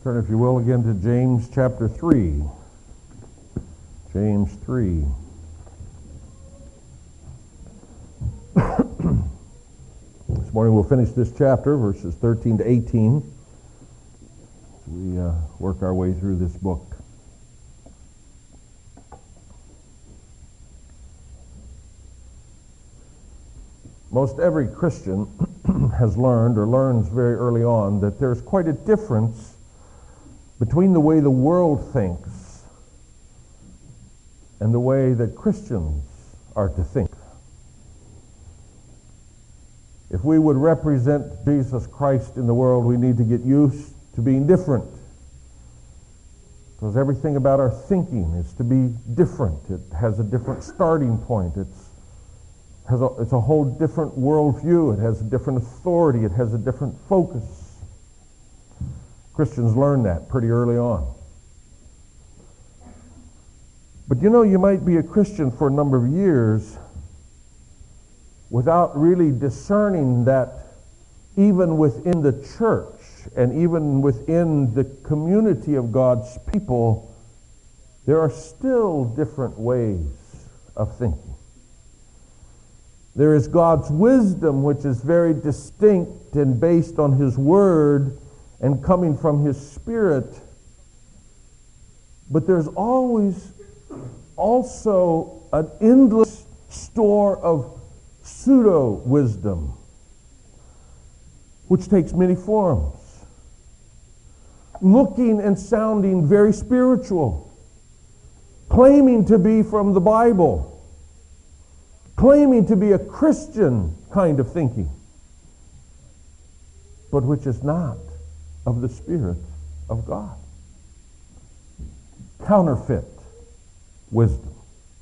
Turn, if you will, again to James chapter 3. James 3. This morning we'll finish this chapter, verses 13 to 18, as we work our way through this book. Most every Christian has learned, or learns very early on, that there's quite a difference between the way the world thinks and the way that Christians are to think. If we would represent Jesus Christ in the world, we need to get used to being different. Because everything about our thinking is to be different. It has a different starting point. It's a whole different worldview. It has a different authority. It has a different focus. Christians learn that pretty early on. But you know, you might be a Christian for a number of years without really discerning that even within the church and even within the community of God's people, there are still different ways of thinking. There is God's wisdom, which is very distinct and based on His Word and coming from His Spirit. But there's always also an endless store of pseudo-wisdom, which takes many forms. Looking and sounding very spiritual, claiming to be from the Bible, claiming to be a Christian kind of thinking, but which is not of the Spirit of God. Counterfeit wisdom.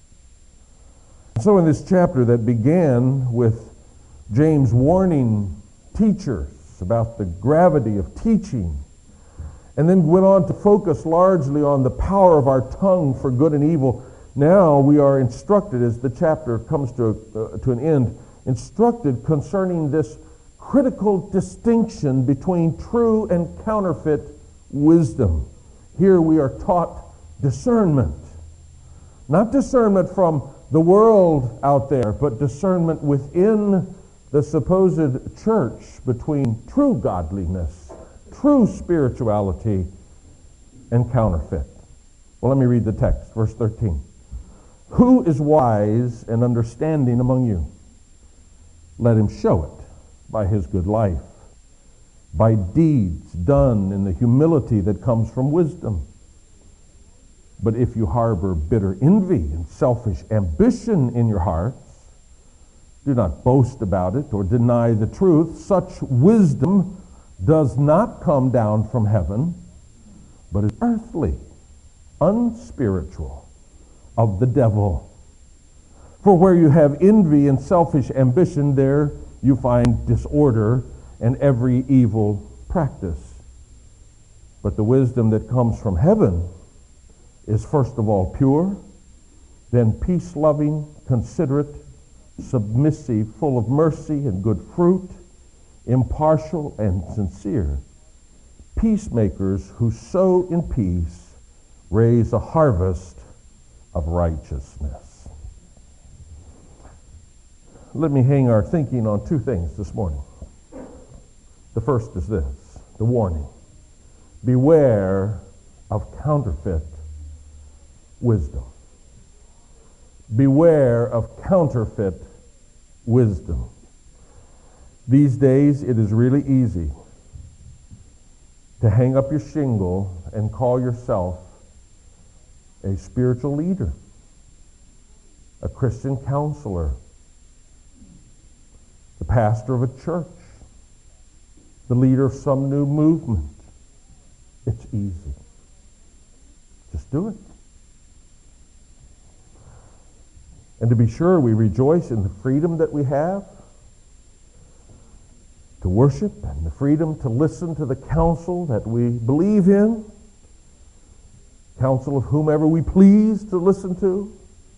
So in this chapter that began with James warning teachers about the gravity of teaching, and then went on to focus largely on the power of our tongue for good and evil, now we are instructed, as the chapter comes to an end, instructed concerning this critical distinction between true and counterfeit wisdom. Here we are taught discernment. Not discernment from the world out there, but discernment within the supposed church between true godliness, true spirituality, and counterfeit. Well, let me read the text, verse 13. Who is wise and understanding among you? Let him show it by his good life, by deeds done in the humility that comes from wisdom. But if you harbor bitter envy and selfish ambition in your hearts, do not boast about it or deny the truth. Such wisdom does not come down from heaven, but is earthly, unspiritual, of the devil. For where you have envy and selfish ambition, there you find disorder and every evil practice. But the wisdom that comes from heaven is first of all pure, then peace-loving, considerate, submissive, full of mercy and good fruit, impartial and sincere. Peacemakers who sow in peace raise a harvest of righteousness. Let me hang our thinking on two things this morning. The first is this, the warning. Beware of counterfeit wisdom. Beware of counterfeit wisdom. These days it is really easy to hang up your shingle and call yourself a spiritual leader, a Christian counselor, the pastor of a church, the leader of some new movement. It's easy. Just do it. And to be sure, we rejoice in the freedom that we have to worship and the freedom to listen to the counsel that we believe in, counsel of whomever we please to listen to.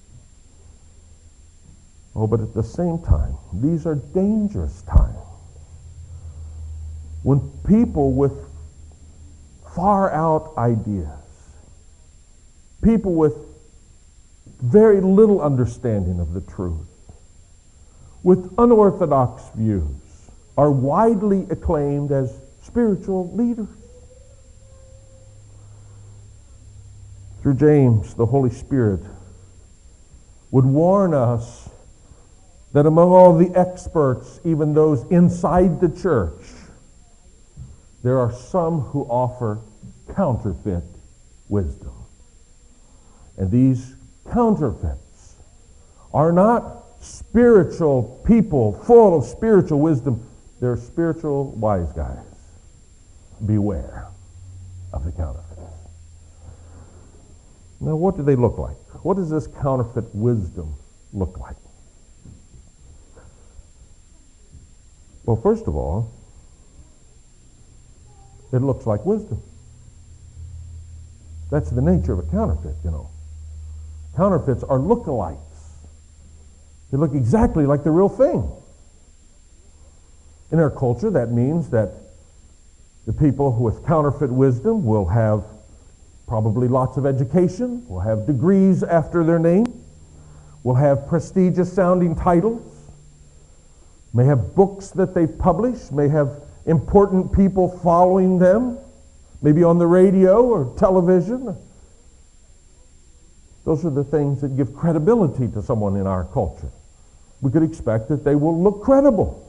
Oh, but at the same time, these are dangerous times when people with far out ideas. People with very little understanding of the truth, with unorthodox views, are widely acclaimed as spiritual leaders. Through James, the Holy Spirit would warn us that among all the experts, even those inside the church, there are some who offer counterfeit wisdom. And these counterfeits are not spiritual people full of spiritual wisdom. They're spiritual wise guys. Beware of the counterfeits. Now, what do they look like? What does this counterfeit wisdom look like? Well, first of all, it looks like wisdom. That's the nature of a counterfeit, you know. Counterfeits are lookalikes. They look exactly like the real thing. In our culture, that means that the people with counterfeit wisdom will have probably lots of education, will have degrees after their name, will have prestigious sounding titles, may have books that they've published, may have important people following them, maybe on the radio or television. Those are the things that give credibility to someone in our culture. We could expect that they will look credible.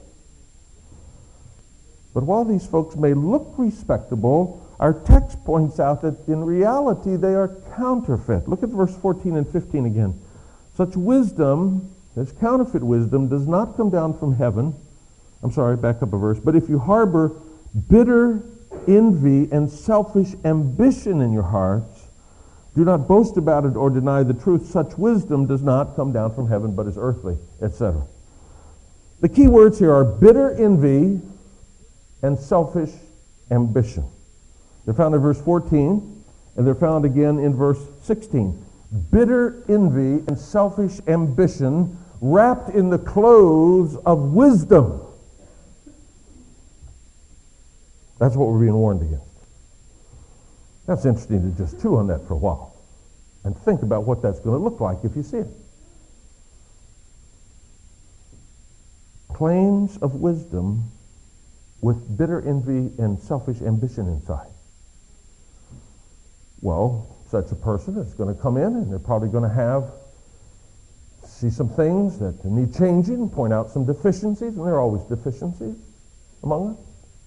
But while these folks may look respectable, our text points out that in reality they are counterfeit. Look at verse 14 and 15 again. Such wisdom, this counterfeit wisdom, does not come down from heaven. I'm sorry, back up a verse. But if you harbor bitter envy and selfish ambition in your hearts, do not boast about it or deny the truth. Such wisdom does not come down from heaven, but is earthly, etc. The key words here are bitter envy and selfish ambition. They're found in verse 14, and they're found again in verse 16. Bitter envy and selfish ambition wrapped in the clothes of wisdom. That's what we're being warned against. That's interesting to just chew on that for a while and think about what that's going to look like if you see it. Claims of wisdom with bitter envy and selfish ambition inside. Well, such a person is going to come in and they're probably going to see some things that need changing, point out some deficiencies, and there are always deficiencies among us.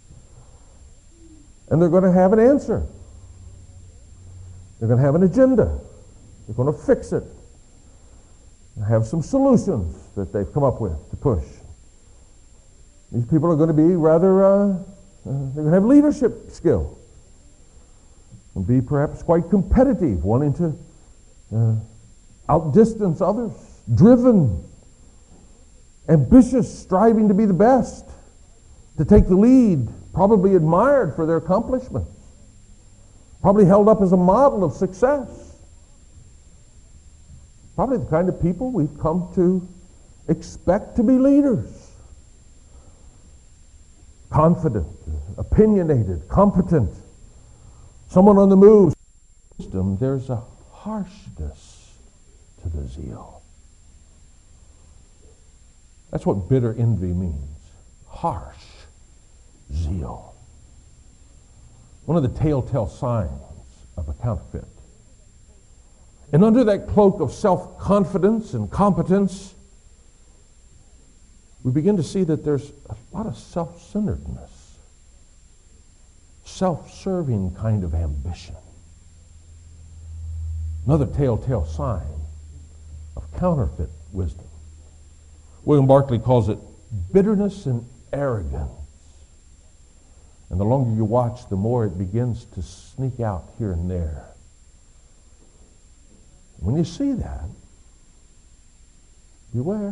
And they're going to have an answer. They're going to have an agenda. They're going to fix it. They have some solutions that they've come up with to push. These people are going to be rather, they're going to have leadership skill and be perhaps quite competitive, wanting to outdistance others, driven, ambitious, striving to be the best, to take the lead, probably admired for their accomplishments, probably held up as a model of success. Probably the kind of people we've come to expect to be leaders. Confident, opinionated, competent, someone on the move. There's a harshness to the zeal. That's what bitter envy means. Harsh zeal. One of the telltale signs of a counterfeit. And under that cloak of self-confidence and competence, we begin to see that there's a lot of self-centeredness, self-serving kind of ambition. Another telltale sign of counterfeit wisdom. William Barclay calls it bitterness and arrogance. And the longer you watch, the more it begins to sneak out here and there. When you see that, beware.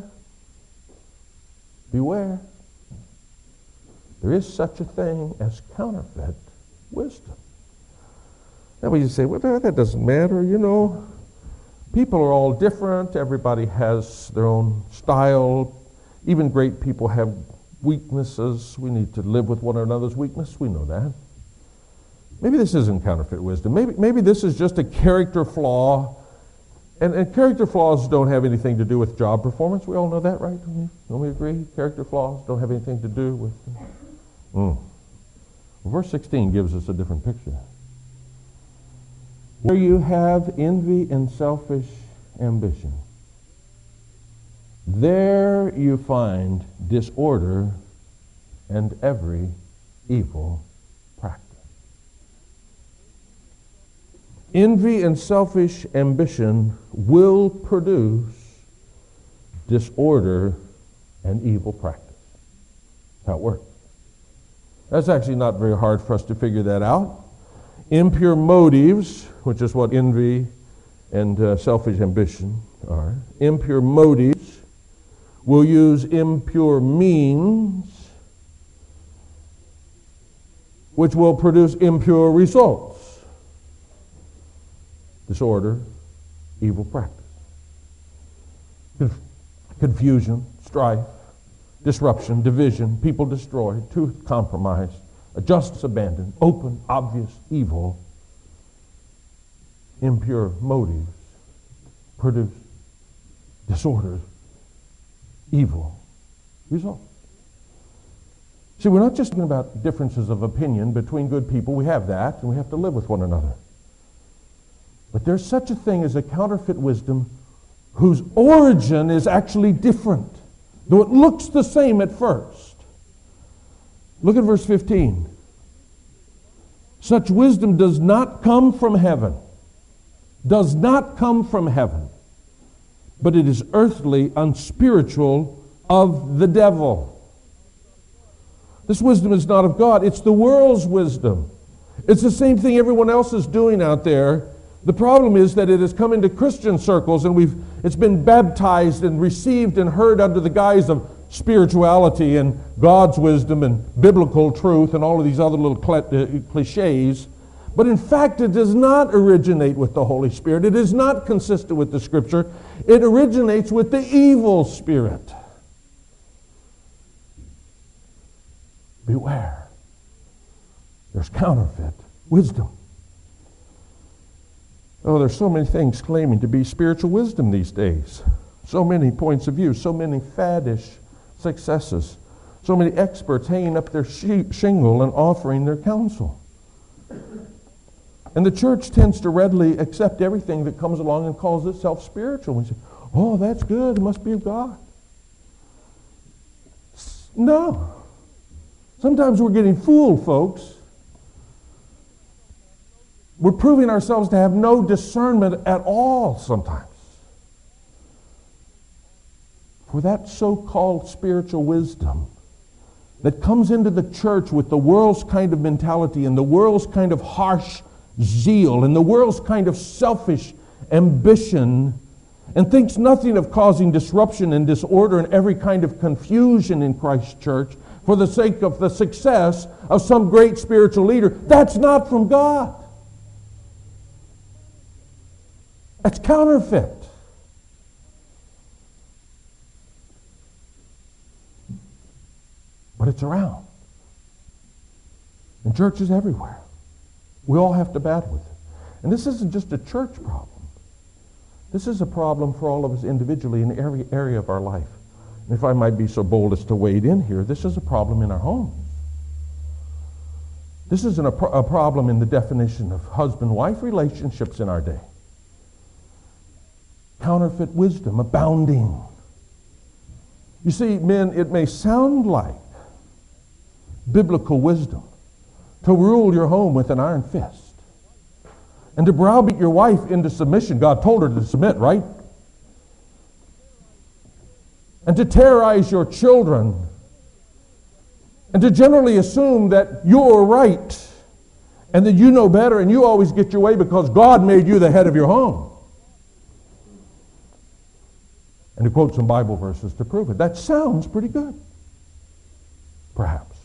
Beware. There is such a thing as counterfeit wisdom. Now when you say, well, that doesn't matter, you know. People are all different. Everybody has their own style. Even great people have weaknesses. We need to live with one another's weakness. We know that. maybe this isn't counterfeit wisdom. Maybe this is just a character flaw. And character flaws don't have anything to do with job performance. We all know that, right? Don't we agree? Character flaws don't have anything to do with... Well, verse 16 gives us a different picture. Where you have envy and selfish ambition, there you find disorder and every evil practice. Envy and selfish ambition will produce disorder and evil practice. That's how it works. That's actually not very hard for us to figure that out. Impure motives, which is what envy and selfish ambition are, impure motives will use impure means, which will produce impure results. Disorder, evil practice. Confusion, strife, disruption, division, people destroyed, truth compromised, justice abandoned, open, obvious evil, impure motives produce disorder, evil results. See, we're not just talking about differences of opinion between good people. We have that, and we have to live with one another. But there's such a thing as a counterfeit wisdom whose origin is actually different, though it looks the same at first. Look at verse 15. Such wisdom does not come from heaven. Does not come from heaven. But it is earthly, unspiritual, of the devil. This wisdom is not of God. It's the world's wisdom. It's the same thing everyone else is doing out there. The problem is that it has come into Christian circles and it's been baptized and received and heard under the guise of spirituality and God's wisdom and biblical truth and all of these other little cliches. But in fact, it does not originate with the Holy Spirit. It is not consistent with the Scripture. It originates with the evil spirit. Beware. There's counterfeit wisdom. Oh, there's so many things claiming to be spiritual wisdom these days. So many points of view, so many faddish successes, so many experts hanging up their shingle and offering their counsel. And the church tends to readily accept everything that comes along and calls itself spiritual. We say, oh, that's good, it must be of God. No. Sometimes we're getting fooled, folks. We're proving ourselves to have no discernment at all sometimes. For that so-called spiritual wisdom that comes into the church with the world's kind of mentality and the world's kind of harsh zeal and the world's kind of selfish ambition and thinks nothing of causing disruption and disorder and every kind of confusion in Christ's church for the sake of the success of some great spiritual leader, that's not from God. That's counterfeit. But it's around. In churches everywhere. We all have to battle with it. And this isn't just a church problem. This is a problem for all of us individually in every area of our life. And if I might be so bold as to wade in here, this is a problem in our homes. This isn't a problem in the definition of husband-wife relationships in our day. Counterfeit wisdom abounding. You see, men, it may sound like biblical wisdom to rule your home with an iron fist and to browbeat your wife into submission. God told her to submit, right? And to terrorize your children and to generally assume that you're right and that you know better and you always get your way because God made you the head of your home. And to quote some Bible verses to prove it. That sounds pretty good, perhaps.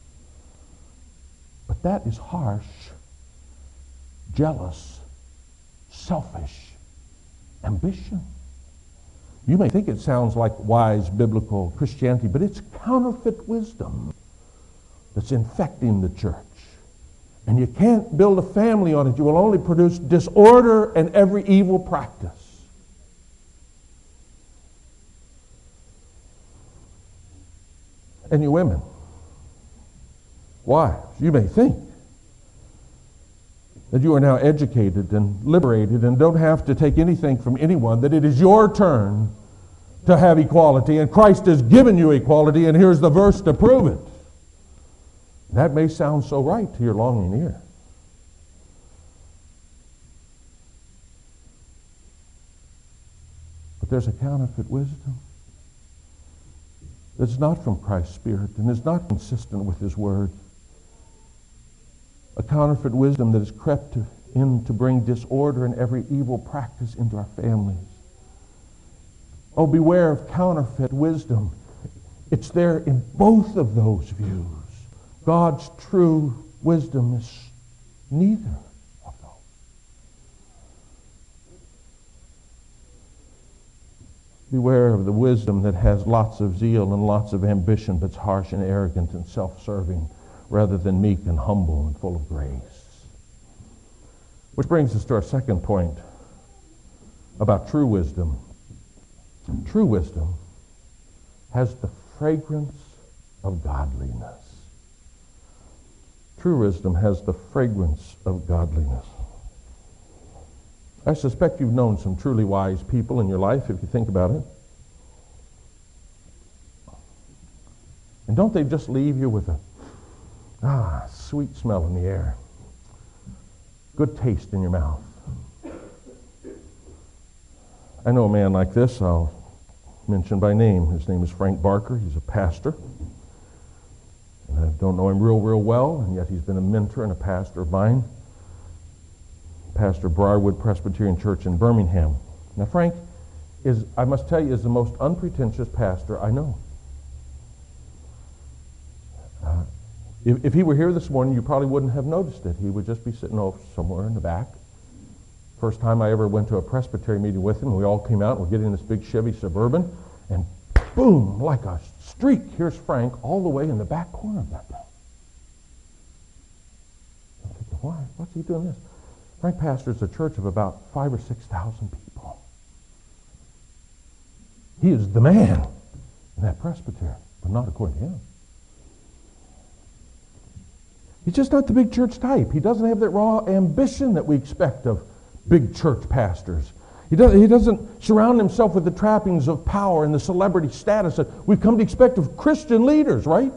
But that is harsh, jealous, selfish ambition. You may think it sounds like wise biblical Christianity, but it's counterfeit wisdom that's infecting the church And you can't build a family on it. You will only produce disorder and every evil practice. And you women, wives, you may think that you are now educated and liberated and don't have to take anything from anyone, that it is your turn to have equality, and Christ has given you equality, and here's the verse to prove it. That may sound so right to your longing ear. But there's a counterfeit wisdom that's not from Christ's Spirit and is not consistent with His Word. A counterfeit wisdom that has crept in to bring disorder and every evil practice into our families. Oh, beware of counterfeit wisdom. It's there in both of those views. God's true wisdom is neither of those. Beware of the wisdom that has lots of zeal and lots of ambition, but it's harsh and arrogant and self-serving, rather than meek and humble and full of grace. Which brings us to our second point about true wisdom. True wisdom has the fragrance of godliness. True wisdom has the fragrance of godliness. I suspect you've known some truly wise people in your life, if you think about it. And don't they just leave you with a sweet smell in the air? Good taste in your mouth. I know a man like this. I'll mention by name. His name is Frank Barker. He's a pastor. And I don't know him real well, and yet he's been a mentor and a pastor of mine. Pastor Briarwood Presbyterian Church in Birmingham. Now Frank is, I must tell you, is the most unpretentious pastor I know. If he were here this morning, you probably wouldn't have noticed it. He would just be sitting over somewhere in the back. First time I ever went to a Presbyterian meeting with him, we all came out and we're getting in this big Chevy Suburban, and boom, like a streak, here's Frank all the way in the back corner of that thing. I'm thinking, why? What's he doing this? Frank pastors a church of about 5,000 or 6,000 people. He is the man in that presbytery, but not according to him. He's just not the big church type. He doesn't have that raw ambition that we expect of big church pastors. He doesn't surround himself with the trappings of power and the celebrity status that we've come to expect of Christian leaders, right?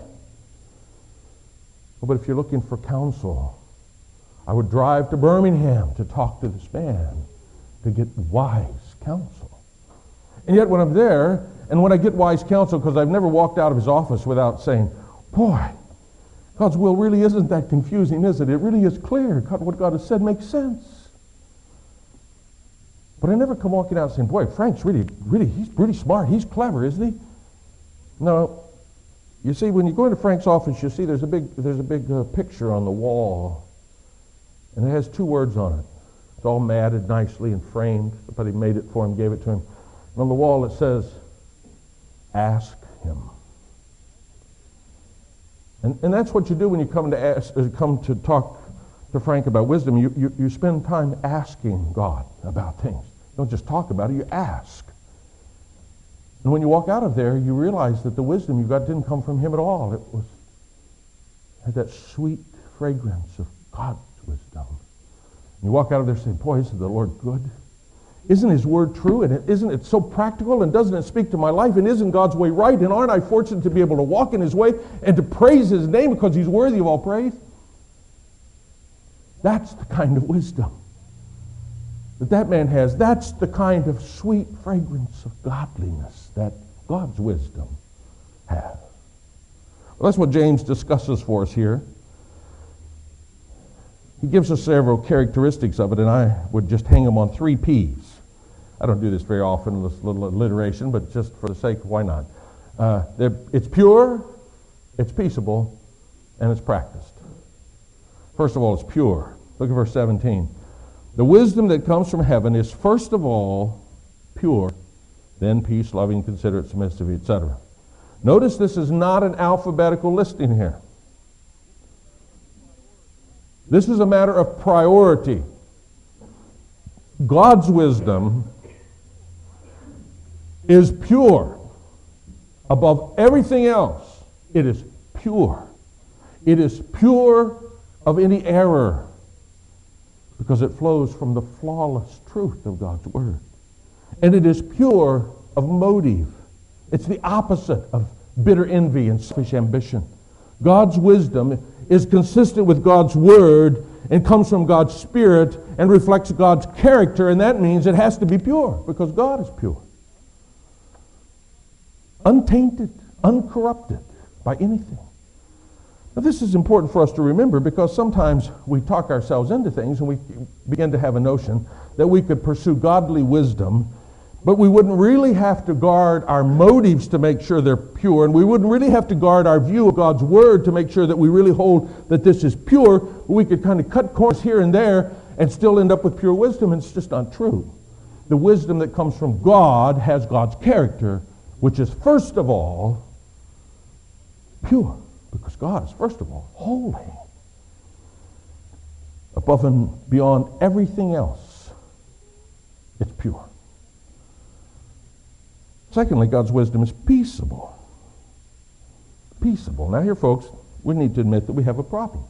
But if you're looking for counsel, I would drive to Birmingham to talk to this man to get wise counsel. And yet when I'm there, and when I get wise counsel, because I've never walked out of his office without saying, boy, God's will really isn't that confusing, is it? It really is clear. What God has said makes sense. But I never come walking out saying, boy, Frank's really, he's pretty smart. He's clever, isn't he? No. You see, when you go into Frank's office, you see there's a big picture on the wall. And it has two words on it. It's all matted nicely and framed. Somebody made it for him, gave it to him. And on the wall it says, ask him. And that's what you do when you come to talk to Frank about wisdom. You spend time asking God about things. Don't just talk about it, you ask. And when you walk out of there, you realize that the wisdom you got didn't come from him at all. It had that sweet fragrance of God's wisdom. And you walk out of there saying, boy, isn't the Lord good? Isn't His Word true? And isn't it so practical? And doesn't it speak to my life? And isn't God's way right? And aren't I fortunate to be able to walk in His way and to praise His name because He's worthy of all praise? That's the kind of wisdom that man has. That's the kind of sweet fragrance of godliness that God's wisdom has. Well, that's what James discusses for us here. He gives us several characteristics of it, and I would just hang them on 3 P's. I don't do this very often, this little alliteration, but just for the sake of why not. It's pure, it's peaceable, and it's practiced. First of all, it's pure. Look at verse 17. The wisdom that comes from heaven is first of all pure, then peace, loving, considerate, submissive, etc. Notice this is not an alphabetical listing here. This is a matter of priority. God's wisdom is pure. Above everything else, it is pure. It is pure of any error because it flows from the flawless truth of God's Word. And it is pure of motive. It's the opposite of bitter envy and selfish ambition. God's wisdom is consistent with God's Word and comes from God's Spirit and reflects God's character, and that means it has to be pure because God is pure. Untainted, uncorrupted by anything. Now this is important for us to remember because sometimes we talk ourselves into things and we begin to have a notion that we could pursue godly wisdom, but we wouldn't really have to guard our motives to make sure they're pure, and we wouldn't really have to guard our view of God's Word to make sure that we really hold that this is pure. We could kind of cut corners here and there and still end up with pure wisdom, and it's just not true. The wisdom that comes from God has God's character, which is first of all pure, because God is first of all holy. Above and beyond everything else, it's pure. Secondly, God's wisdom is peaceable. Peaceable. Now here, folks, we need to admit that we have a problem.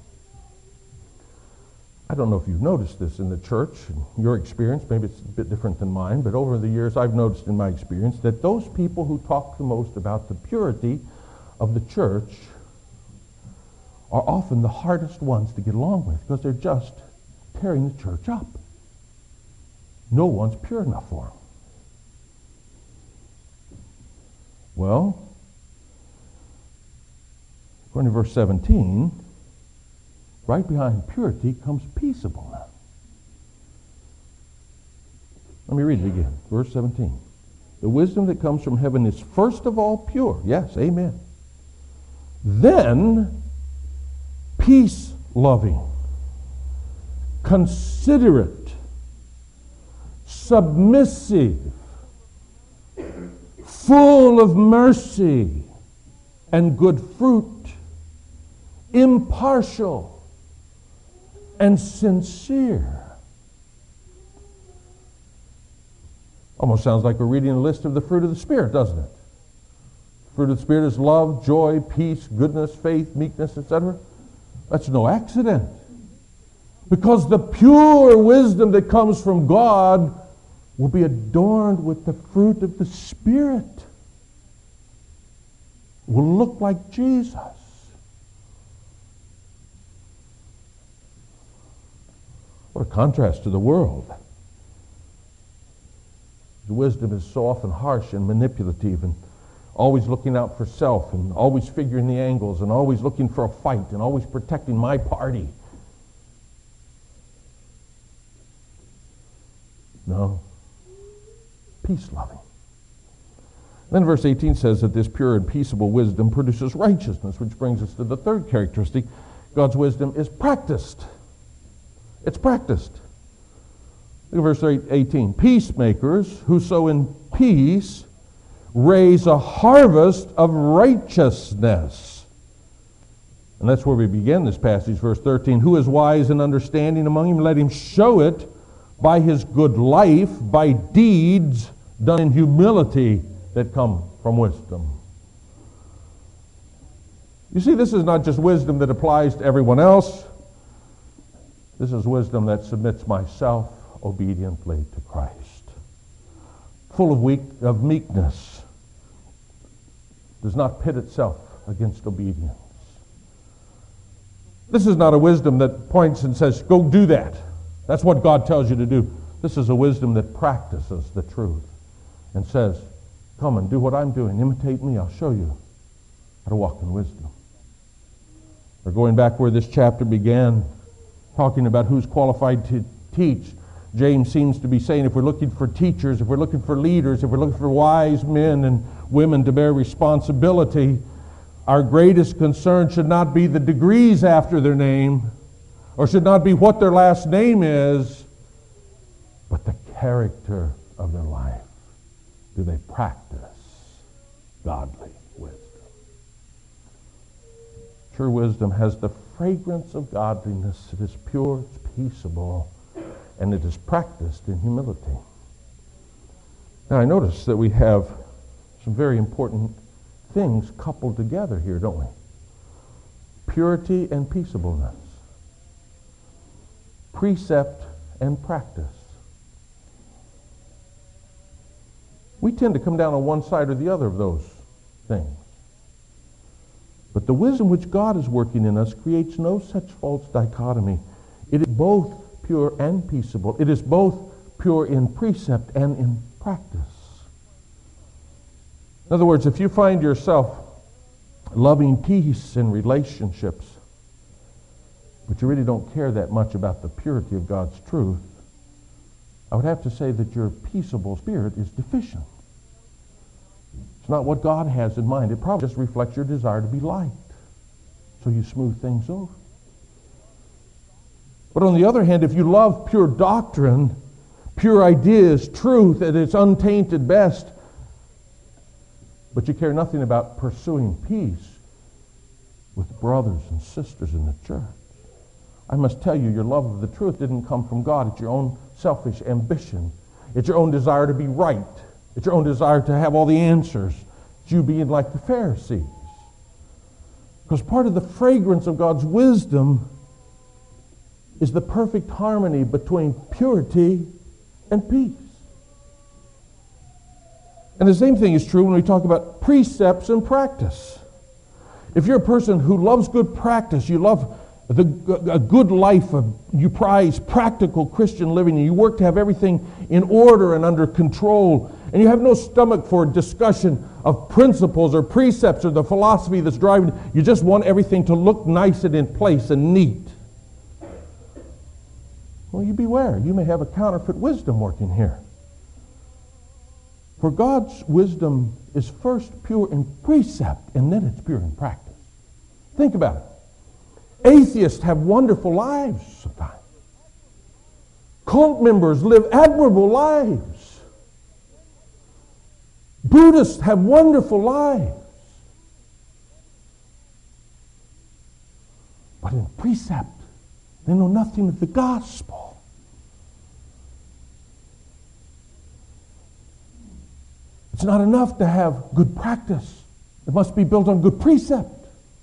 I don't know if you've noticed this in the church, in your experience, maybe it's a bit different than mine, but over the years I've noticed in my experience that those people who talk the most about the purity of the church are often the hardest ones to get along with because they're just tearing the church up. No one's pure enough for them. Well, according to verse 17, right behind purity comes peaceableness. Let me read it again. Verse 17. The wisdom that comes from heaven is first of all pure. Yes, amen. Then peace-loving, considerate, submissive, full of mercy and good fruit, impartial and sincere. Almost sounds like we're reading a list of the fruit of the Spirit, doesn't it? The fruit of the Spirit is love, joy, peace, goodness, faith, meekness, etc. That's no accident. Because the pure wisdom that comes from God will be adorned with the fruit of the Spirit. Will look like Jesus. What a contrast to the world. The wisdom is so often harsh and manipulative and always looking out for self and always figuring the angles and always looking for a fight and always protecting my party. No. Peace-loving. Then verse 18 says that this pure and peaceable wisdom produces righteousness, which brings us to the third characteristic. God's wisdom is practiced. It's practiced. Look at verse 18. Peacemakers who sow in peace raise a harvest of righteousness. And that's where we begin this passage, verse 13. Who is wise and understanding among you? Let him show it by his good life, by deeds done in humility that come from wisdom. You see, this is not just wisdom that applies to everyone else. This is wisdom that submits myself obediently to Christ. Full of meekness. Does not pit itself against obedience. This is not a wisdom that points and says, go do that. That's what God tells you to do. This is a wisdom that practices the truth and says, come and do what I'm doing. Imitate me. I'll show you how to walk in wisdom. We're going back where this chapter began, talking about who's qualified to teach. James seems to be saying if we're looking for teachers, if we're looking for leaders, if we're looking for wise men and women to bear responsibility, our greatest concern should not be the degrees after their name, or should not be what their last name is, but the character of their life. Do they practice godly wisdom? True wisdom has the fragrance of godliness. It is pure, it's peaceable, and it is practiced in humility. Now I notice that we have some very important things coupled together here, don't we? Purity and peaceableness. Precept and practice. We tend to come down on one side or the other of those things. But the wisdom which God is working in us creates no such false dichotomy. It is both pure and peaceable. It is both pure in precept and in practice. In other words, if you find yourself loving peace in relationships, but you really don't care that much about the purity of God's truth, I would have to say that your peaceable spirit is deficient. It's not what God has in mind. It probably just reflects your desire to be liked. So you smooth things over. But on the other hand, if you love pure doctrine, pure ideas, truth at its untainted best, but you care nothing about pursuing peace with brothers and sisters in the church, I must tell you, your love of the truth didn't come from God. It's your own selfish ambition. It's your own desire to be right. It's your own desire to have all the answers. It's you being like the Pharisees. Because part of the fragrance of God's wisdom is the perfect harmony between purity and peace. And the same thing is true when we talk about precepts and practice. If you're a person who loves good practice, you love a good life, you prize practical Christian living, and you work to have everything in order and under control, and you have no stomach for discussion of principles or precepts or the philosophy that's driving, you just want everything to look nice and in place and neat. Well, you beware. You may have a counterfeit wisdom working here. For God's wisdom is first pure in precept, and then it's pure in practice. Think about it. Atheists have wonderful lives sometimes. Cult members live admirable lives. Buddhists have wonderful lives. But in precept, they know nothing of the gospel. It's not enough to have good practice. It must be built on good precept.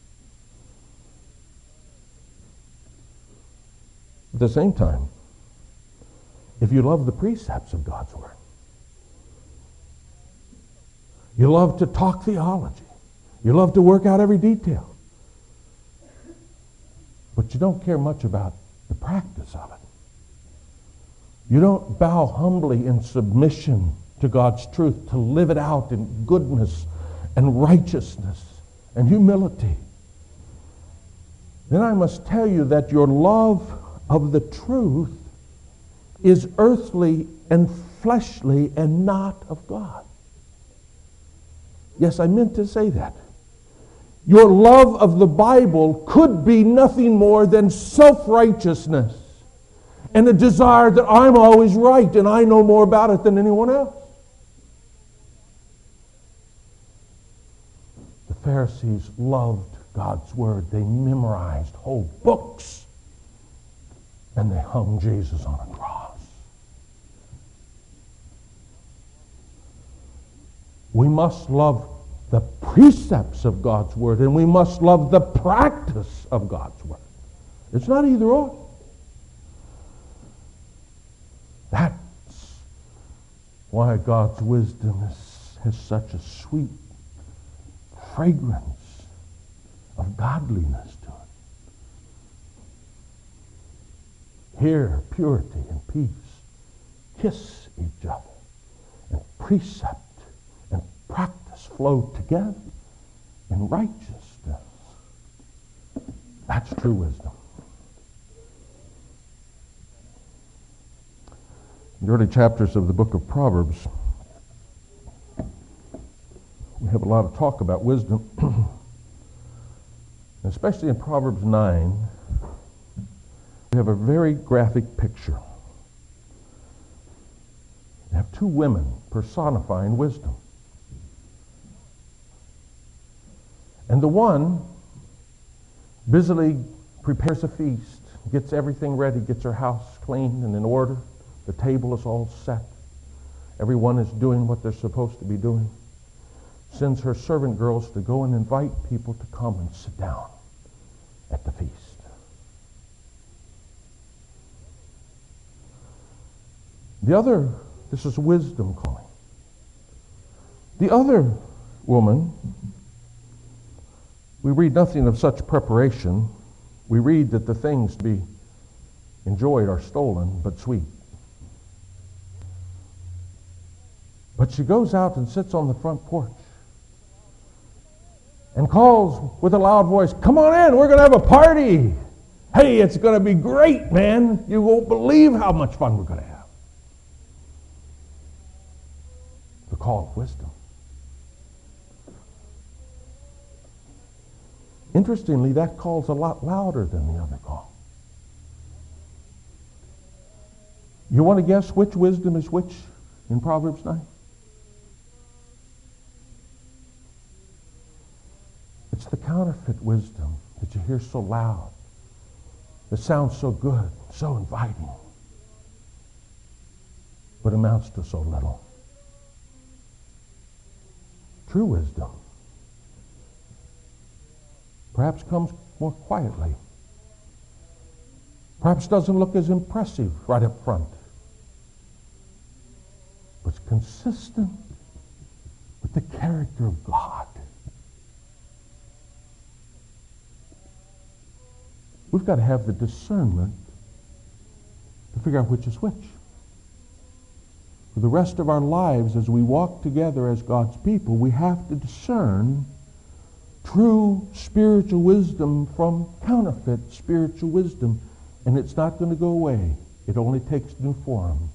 At the same time, if you love the precepts of God's Word, you love to talk theology, you love to work out every detail, but you don't care much about the practice of it. You don't bow humbly in submission to God's truth, to live it out in goodness and righteousness and humility. Then I must tell you that your love of the truth is earthly and fleshly and not of God. Yes, I meant to say that. Your love of the Bible could be nothing more than self-righteousness and a desire that I'm always right and I know more about it than anyone else. The Pharisees loved God's Word. They memorized whole books. And they hung Jesus on a cross. We must love the precepts of God's Word, and we must love the practice of God's Word. It's not either or. That's why God's wisdom has such a sweet fragrance of godliness to it. Here, purity and peace kiss each other, and precept and practice flow together in righteousness. That's true wisdom. In the early chapters of the book of Proverbs, we have a lot of talk about wisdom, especially in Proverbs 9. We have a very graphic picture. We have two women personifying wisdom. And the one busily prepares a feast, gets everything ready, gets her house clean and in order. The table is all set. Everyone is doing what they're supposed to be doing. Sends her servant girls to go and invite people to come and sit down at the feast. This is wisdom calling. The other woman, we read nothing of such preparation. We read that the things to be enjoyed are stolen, but sweet. But she goes out and sits on the front porch and calls with a loud voice, "Come on in, we're going to have a party. Hey, it's going to be great, man. You won't believe how much fun we're going to have." The call of wisdom. Interestingly, that call's a lot louder than the other call. You want to guess which wisdom is which in Proverbs 9? It's the counterfeit wisdom that you hear so loud, that sounds so good, so inviting, but amounts to so little. True wisdom perhaps comes more quietly. Perhaps doesn't look as impressive right up front, but it's consistent with the character of God. We've got to have the discernment to figure out which is which. For the rest of our lives, as we walk together as God's people, we have to discern true spiritual wisdom from counterfeit spiritual wisdom. And it's not going to go away. It only takes new form.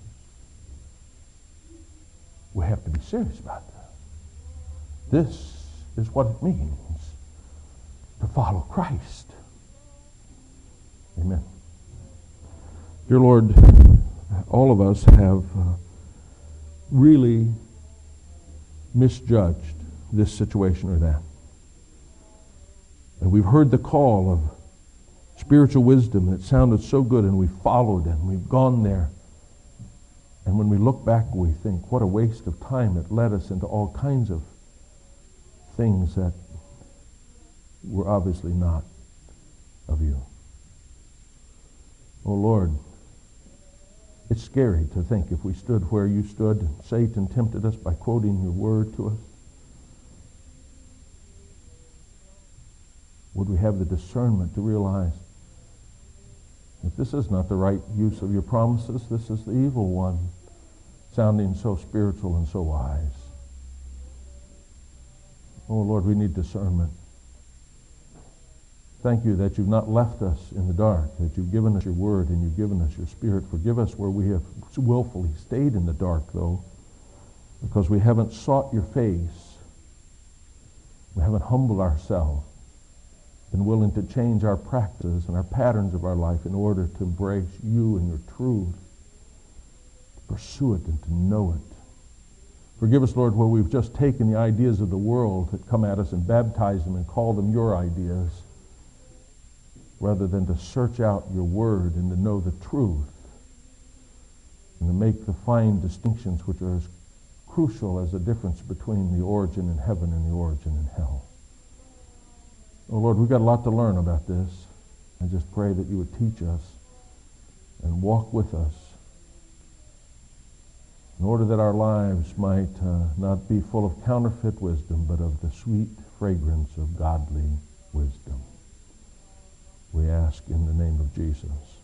We have to be serious about that. This is what it means to follow Christ. Amen. Dear Lord, all of us have really misjudged this situation or that. And we've heard the call of spiritual wisdom, and it sounded so good, and we followed it, and we've gone there. And when we look back, we think, what a waste of time. It led us into all kinds of things that were obviously not of you. Oh Lord, it's scary to think if we stood where you stood and Satan tempted us by quoting your word to us. Would we have the discernment to realize that this is not the right use of your promises, this is the evil one, sounding so spiritual and so wise. Oh Lord, we need discernment. Thank you that you've not left us in the dark, that you've given us your word and you've given us your spirit. Forgive us where we have willfully stayed in the dark, though, because we haven't sought your face. We haven't humbled ourselves, been willing to change our practices and our patterns of our life in order to embrace you and your truth, to pursue it and to know it. Forgive us, Lord, where we've just taken the ideas of the world that come at us and baptized them and called them your ideas, rather than to search out your word and to know the truth and to make the fine distinctions which are as crucial as the difference between the origin in heaven and the origin in hell. Oh Lord, we've got a lot to learn about this. I just pray that you would teach us and walk with us in order that our lives might not be full of counterfeit wisdom, but of the sweet fragrance of godly wisdom. We ask in the name of Jesus.